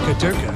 Durka Durka.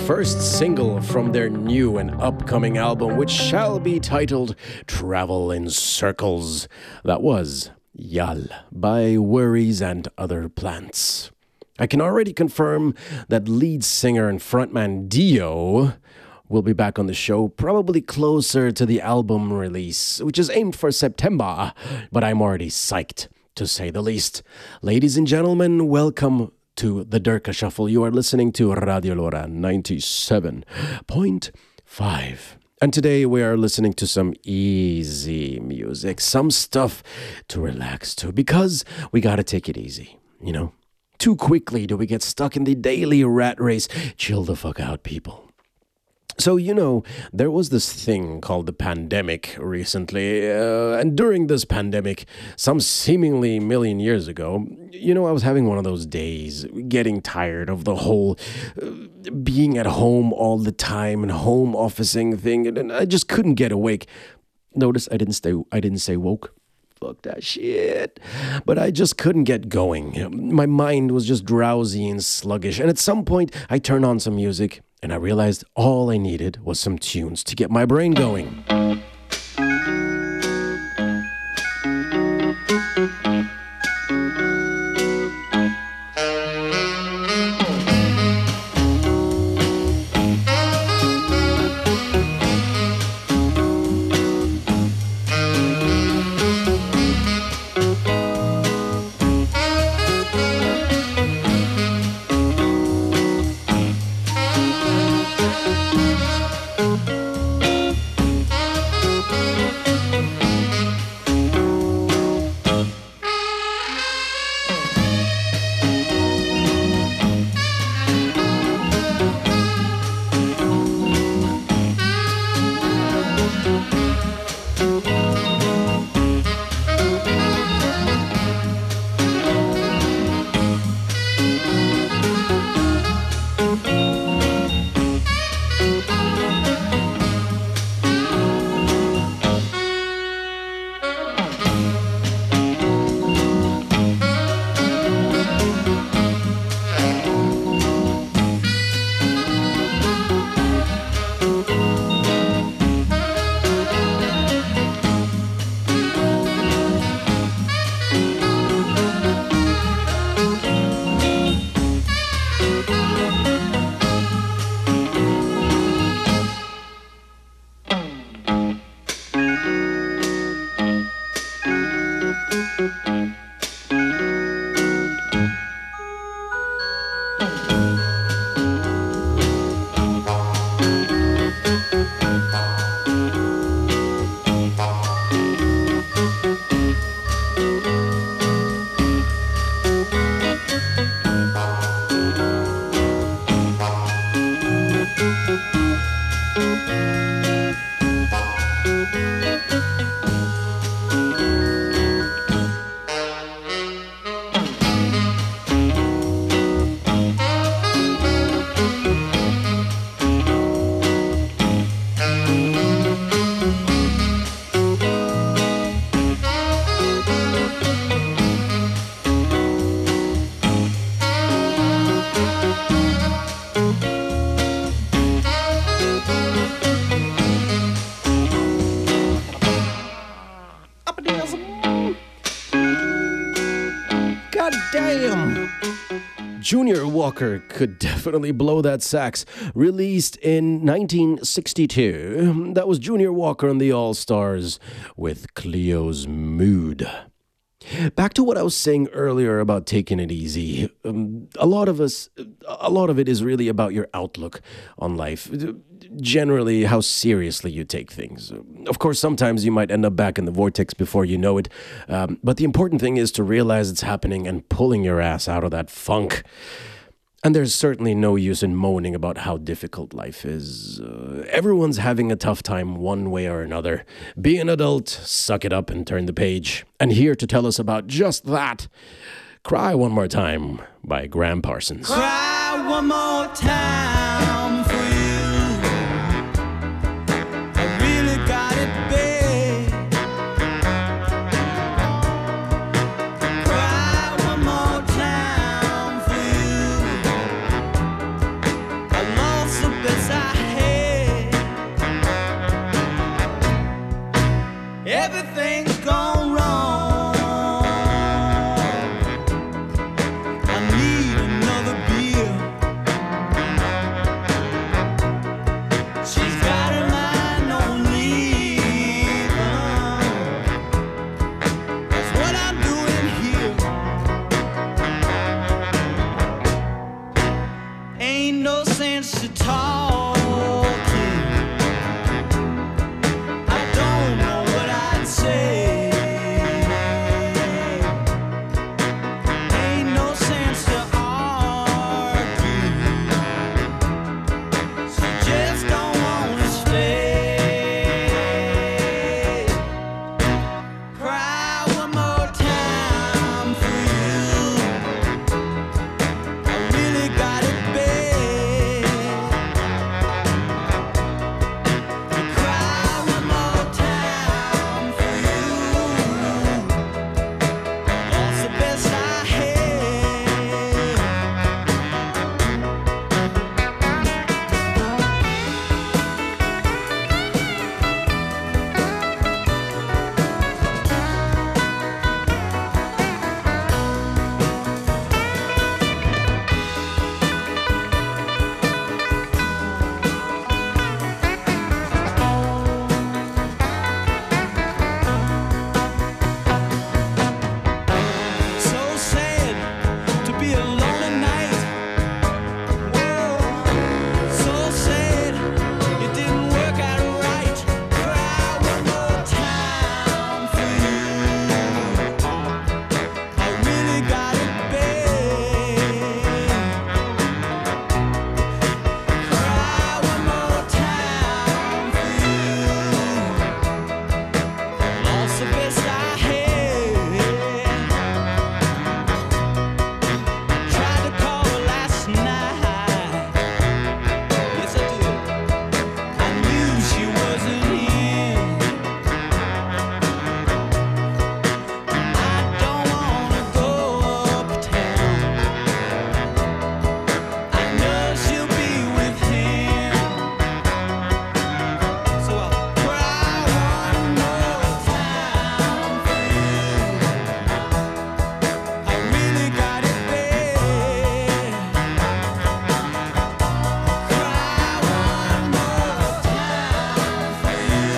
first single from their new and upcoming album, which shall be titled Travel in Circles. That was Yal by Worries and Other Plants. I can already confirm that lead singer and frontman Dio will be back on the show, probably closer to the album release, which is aimed for September, but I'm already psyched, to say the least. Ladies and gentlemen, welcome to the Derka Shuffle. You are listening to Radio Lora 97.5. And today we are listening to some easy music, some stuff to relax to, because we gotta take it easy, you know? Too quickly do we get stuck in the daily rat race. Chill the fuck out, people. So, you know, there was this thing called the pandemic recently, and during this pandemic, some seemingly million years ago, you know, I was having one of those days, getting tired of the whole being at home all the time and home officing thing, and I just couldn't get awake. Notice I didn't say woke. Fuck that shit. But I just couldn't get going. My mind was just drowsy and sluggish, and at some point, I turned on some music, and I realized all I needed was some tunes to get my brain going. Junior Walker could definitely blow that sax. Released in 1962, that was Junior Walker and the All-Stars with Cleo's Mood. Back to what I was saying earlier about taking it easy. A lot of it is really about your outlook on life. Generally, how seriously you take things. Of course, sometimes you might end up back in the vortex before you know it. But the important thing is to realize it's happening and pulling your ass out of that funk. And there's certainly no use in moaning about how difficult life is. Everyone's having a tough time one way or another. Be an adult, suck it up and turn the page. And here to tell us about just that, Cry One More Time by Graham Parsons. Cry one more time for you. I really got it bad. Cry one more time for you. I lost a everything's gone wrong. I need another beer. She's got her mind on leaving. That's what I'm doing here. Ain't no sense to talking. I don't know what I'd say. Ain't no sense to argue. She just don't wanna stay. Cry one more time for you. I really got it bad. Cry one more time for you. Lost the best I had. So sad to be alone at night. Whoa, so sad it didn't work out right. Cry one more time for you. I really got it bad. Cry one more time for you. Lost the best I had. Tried to call her last night. Yes, I did. I knew she wasn't in. I don't wanna go uptown. I know she'll be with him. So I'll cry one more time for you. I really got it bad. Cry one more time for you.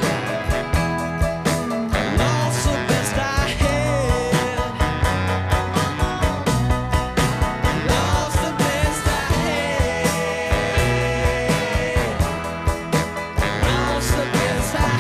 Lost the best I had. Lost the best I had. Lost the best I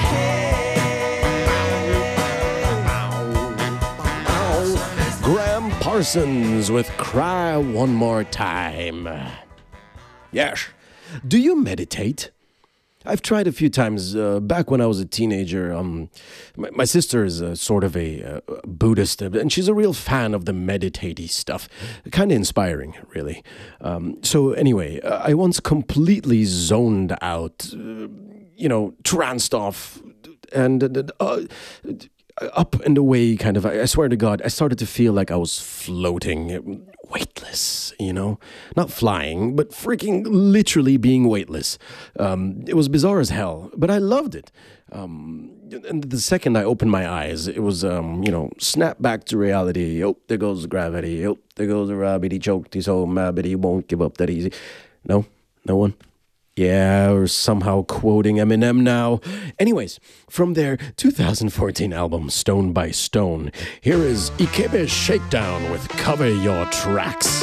had. Graham Parsons with Cry One More Time. Yes. Do you meditate? I've tried a few times. Back when I was a teenager, my sister is sort of a Buddhist, and she's a real fan of the meditatey stuff. Kind of inspiring, really. So anyway, I once completely zoned out, tranced off, and up and away, kind of. I swear to God, I started to feel like I was floating, weightless, not flying, but freaking literally being weightless. It was bizarre as hell, but I loved it. And the second I opened my eyes, it was, snap back to reality. Oh, there goes gravity. Oh, there goes the rabbit. He choked his home, but he won't give up that easy. No one. Yeah, or somehow quoting Eminem now. Anyways, from their 2014 album Stone by Stone, here is Ikebe Shakedown with Cover Your Tracks.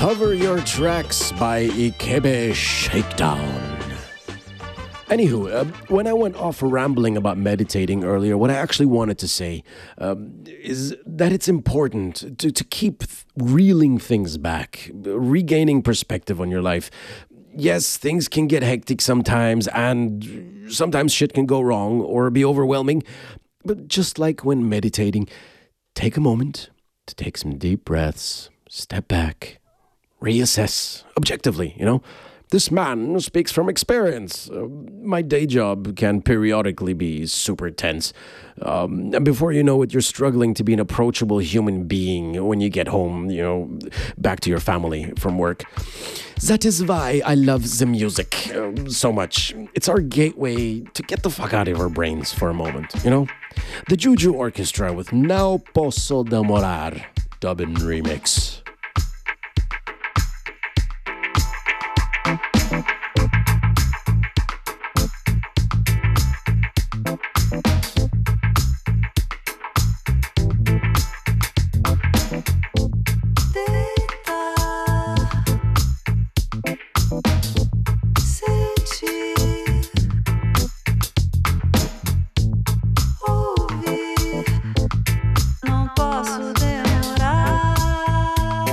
Cover Your Tracks by Ikebe Shakedown. Anywho, when I went off rambling about meditating earlier, what I actually wanted to say is that it's important to keep reeling things back, regaining perspective on your life. Yes, things can get hectic sometimes, and sometimes shit can go wrong or be overwhelming. But just like when meditating, take a moment to take some deep breaths, step back, reassess objectively, This man speaks from experience. My day job can periodically be super tense. And before you know it, you're struggling to be an approachable human being when you get home, back to your family from work. That is why I love the music so much. It's our gateway to get the fuck out of our brains for a moment, The Juju Orchestra with Now Posso Demorar, dubbing remix. Não posso demorar.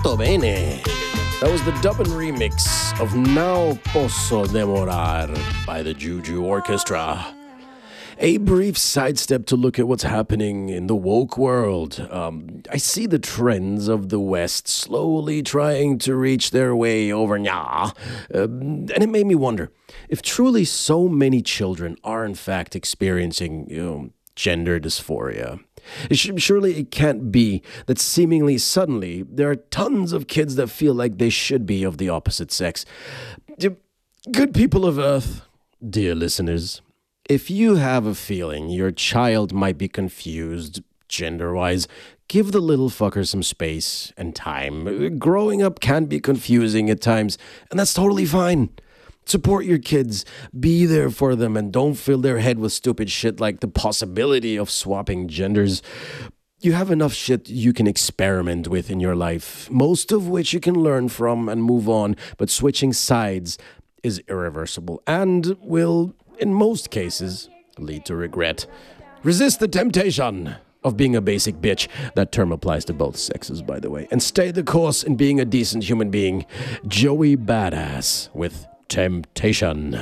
Molto bene. That was the dub and remix of Now Posso Demorar by the Juju Orchestra. A brief sidestep to look at what's happening in the woke world. I see the trends of the West slowly trying to reach their way over and it made me wonder if truly so many children are in fact experiencing, gender dysphoria. Surely it can't be that seemingly suddenly there are tons of kids that feel like they should be of the opposite sex. Good people of Earth, dear listeners, if you have a feeling your child might be confused gender-wise, give the little fucker some space and time. Growing up can be confusing at times, and that's totally fine. Support your kids, be there for them, and don't fill their head with stupid shit like the possibility of swapping genders. You have enough shit you can experiment with in your life, most of which you can learn from and move on, but switching sides is irreversible and will, in most cases, lead to regret. Resist the temptation of being a basic bitch. That term applies to both sexes, by the way. And stay the course in being a decent human being. Joey Badass with Temptation.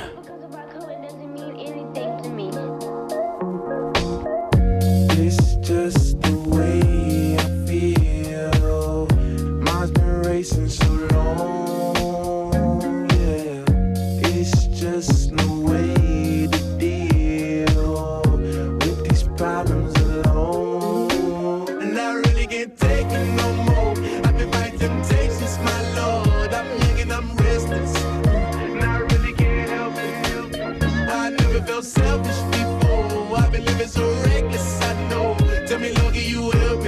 It's just the way I feel. Mine's been racing so long. Yeah, it's just no way to deal with these problems alone. And I really can't take it no more. I've been fighting temptations, my Lord. I'm young and I'm restless. Felt selfish before. I've been living so reckless, I know. Tell me, Lord, can you help me?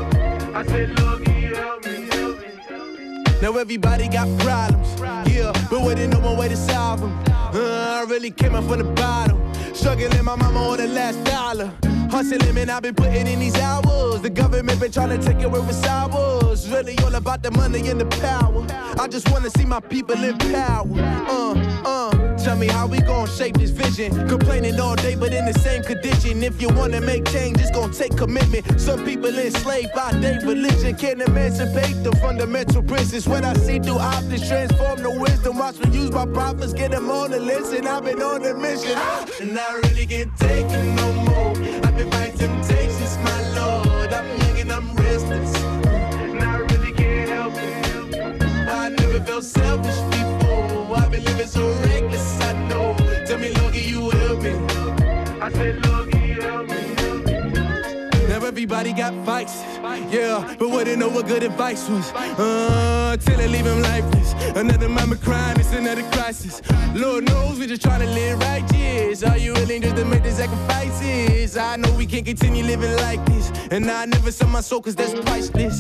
I said, Lord, can you help me? Now everybody got problems, yeah, but waiting no one way to solve them. I really came up from the bottom, struggling my mama on the last dollar. Hustling, man, I've been putting in these hours. The government been trying to take away what's ours. Really all about the money and the power. I just wanna see my people in power. Tell me how we gon' shape this vision. Complaining all day, but in the same condition. If you wanna make change, it's gon' take commitment. Some people enslaved by their religion can't emancipate the fundamental principles. When I see through optics, transform the wisdom. Watch me use my prophets, get them on the list, and I've been on a mission. And I really can't take it no more. I've been fighting temptations, my Lord. I'm young and I'm restless. And I really can't help it. I never felt selfish before. I've been living so reckless, I know. Tell me, Lord, can you help me? I said, Lord, can you help me? Now everybody got fights, yeah, but wouldn't know what good advice was. Till they leave him lifeless. Another mama crying, it's another crisis. Lord knows we just trying to live righteous. Are you willing just to make the sacrifices? I know we can't continue living like this, and I never sell my soul cause that's priceless.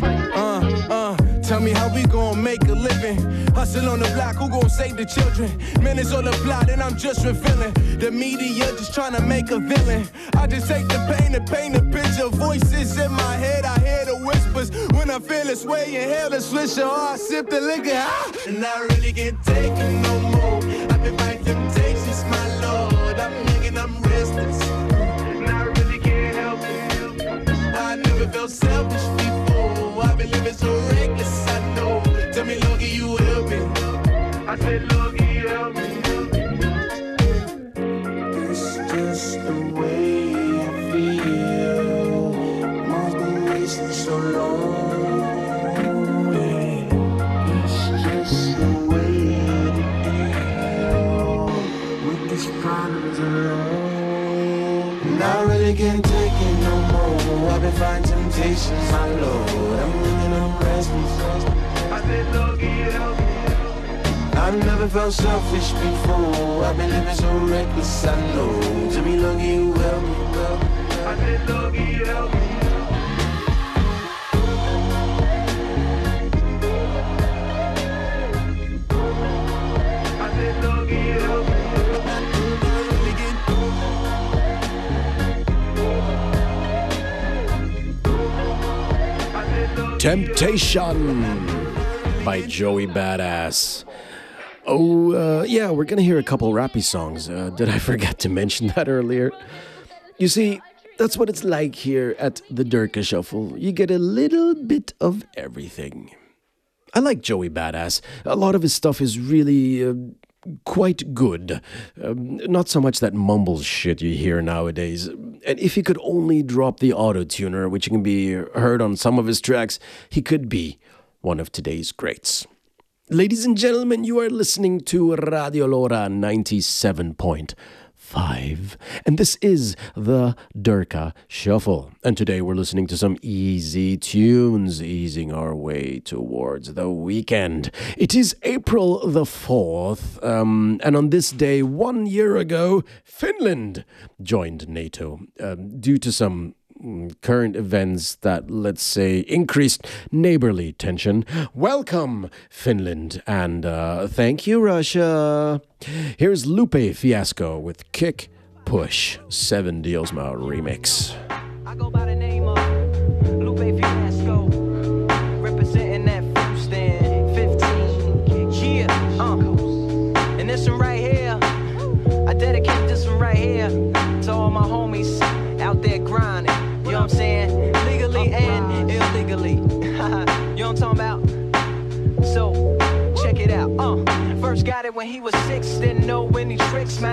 Tell me how we gon' make a living. Hustle on the block, who gon' save the children? Man, it's all a plot and I'm just revealing. The media just trying to make a villain. I just take the pain and paint a picture. Voices in my head, I hear the whispers. When I feel this way, inhale the swisher, or I sip the liquor. And I really can't take it no more. I've been fighting temptations, my Lord. I'm young and I'm restless. And I really can't help it. I never felt selfish before. I've been living so reckless, I know. Tell me, Lord, can you help me? I said, Lord, can you help me? It's just the way I feel. Mine's been racing so long. It's just the way to deal with these problems alone. And I really can't take it no more. I've been fighting temptations, my Lord. I'm living on restless. I said, Lord, can you help me? I've never felt selfish before. I've been living so reckless, I know. Tell me, Lord, can you help me? I said, Lord, can you help me? I said, Lord, can you help me? Temptation by Joey Badass. Yeah, we're gonna hear a couple rappy songs. Did I forget to mention that earlier? You see, that's what it's like here at the Durka Shuffle. You get a little bit of everything. I like Joey Badass. A lot of his stuff is really quite good. Not so much that mumbles shit you hear nowadays. And if he could only drop the auto-tuner, which can be heard on some of his tracks, he could be one of today's greats. Ladies and gentlemen, you are listening to Radio Lora 97.5. And this is the Durka Shuffle. And today we're listening to some easy tunes, easing our way towards the weekend. It is April the 4th, and on this day, 1 year ago, Finland joined NATO due to some current events that, let's say, increased neighborly tension. Welcome, Finland, and thank you, Russia. Here's Lupe Fiasco with Kick Push 7 Diosma remix. I go by the name of Lupe Fiasco, representing that food stand 15. Yeah, and this one right here, I dedicate this one right here to all my homies out there grinding. You know what I'm saying? Legally and illegally. You know what I'm talking about? So, check it out. First got it when he was 6, didn't know any tricks, man.